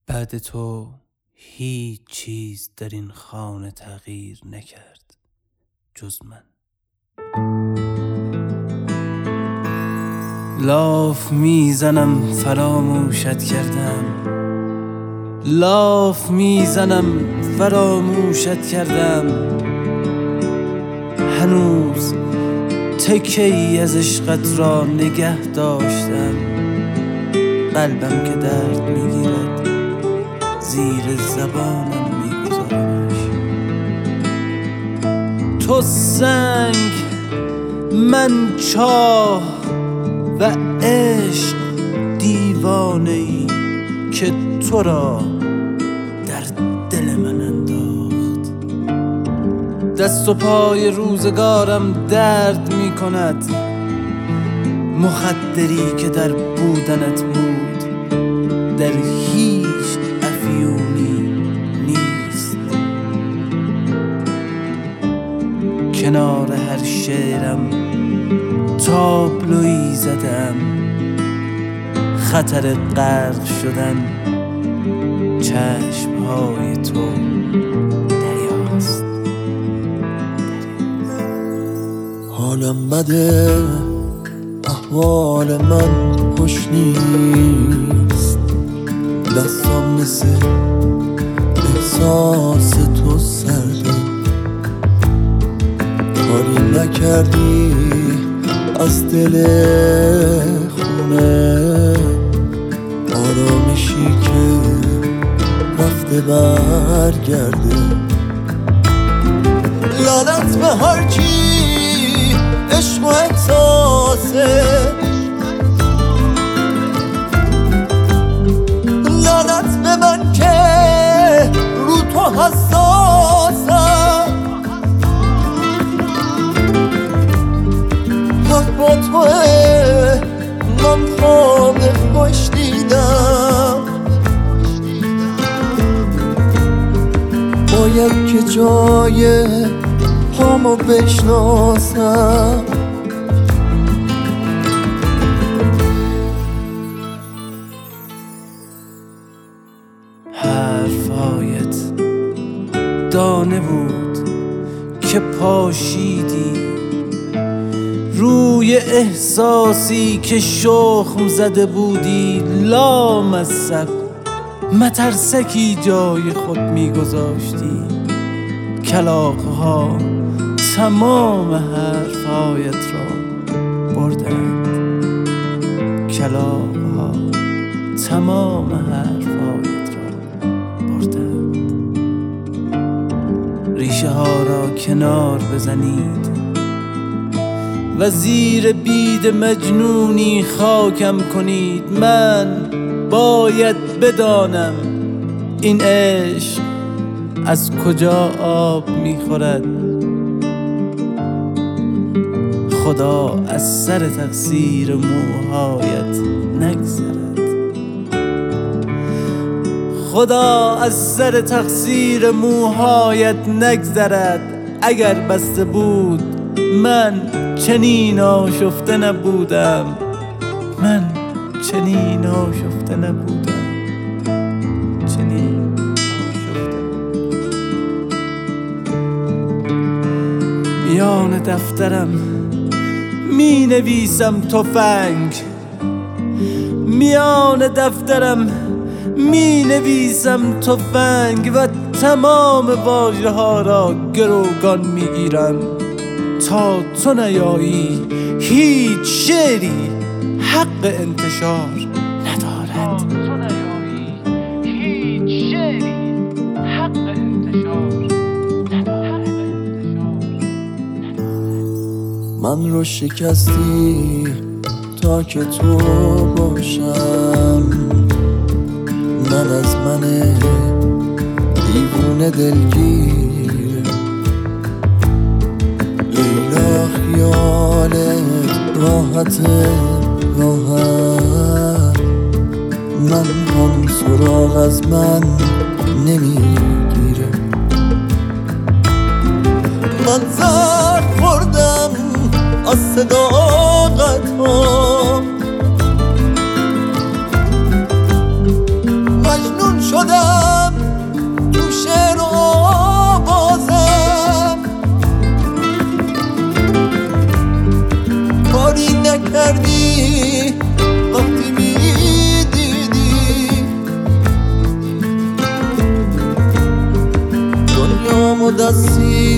بعد تو هیچ چیز در این خانه تغییر نکرد جز من. لاف میزنم فراموشت کردم، لاف میزنم فراموشت کردم، هنوز تکی از عشقت را نگه داشتم. قلبم که درد میگیرد زیر زبانم میگذارمش. تو سنگ من چاه و عشق دیوانه‌ای که تو را در دل من انداخت. دست و پای روزگارم درد می کند، مخدری که در بودنت بود در هیچ افیونی نیست. کنار هر شعرم تابلویی زدم، خطر غرق شدن چشمهای تو دریاست. حالم بده، احوال من خوش نیست، دستم مثل احساس تو سرده. کاری نکردی از دل خونه، آرامشی که رفته برگرده. لعنت به هرچی عشق و احساسه، لعنت به من که رو تو حساسم. حق با توه، من خواب خوش دیدم. باید که جای پامو بشناسم. حرفایت دانه بود که پاشیدی روی احساسی که شخم زده بودی. لامصب مترسکی جای خود میگذاشتی. کلاغه ها تمام حرفایت را بردند، کلاغه ها تمام حرفایت را بردند. ریشه ها را کنار بزنید و زیر بید مجنونی خاکم کنید. من باید بدانم این عشق از کجا آب میخورد. خدا از سر تقصیر موهایت نگذرد، خدا از سر تقصیر موهایت نگذرد. اگر بسته بود من چنین آشفته نبودم، من چنین آشفته نبودم، چنین آشفته. میان دفترم می نویسم تفنگ، میان دفترم می نویسم تفنگ و تمام واژه ها را گروگان می گیرم. تا تو نیایی هیچ شعری حق انتشار ندارد. هیچ شعری حق انتشار ندارد. من رو شکستی تا که تو باشم. من از من دیوونه دلگیر، لیلا خیالت راحت راحت. من هم سراغ از من نمیگیره. من زرد خوردم از صداقت ها، مجنون شدم شدم تو شعر و آوازم، کاری نکردی وقتی میدیدی دنیامو دستی